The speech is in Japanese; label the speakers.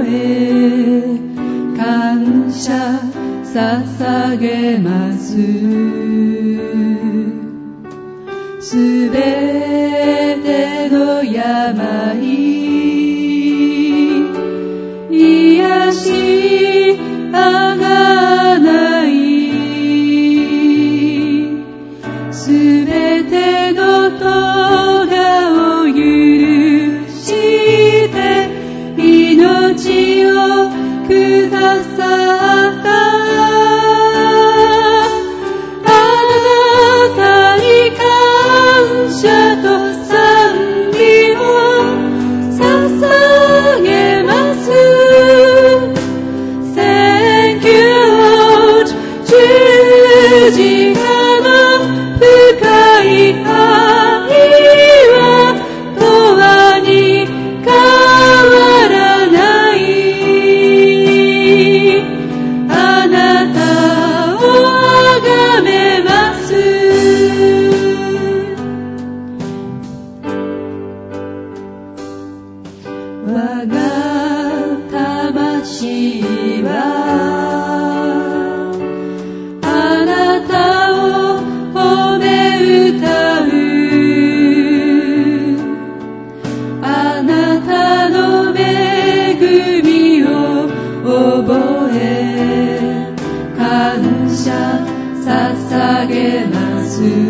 Speaker 1: へ感謝捧げます。すべての病癒しあがないすべての咎を許して命をくださったあなたに感謝と賛美を捧げます。 Thank you Lord 十字架の深い愛は永遠に変わらない。あなたを崇めます。我が魂はあなたを褒め歌う。あなたの恵みを覚え感謝捧げます。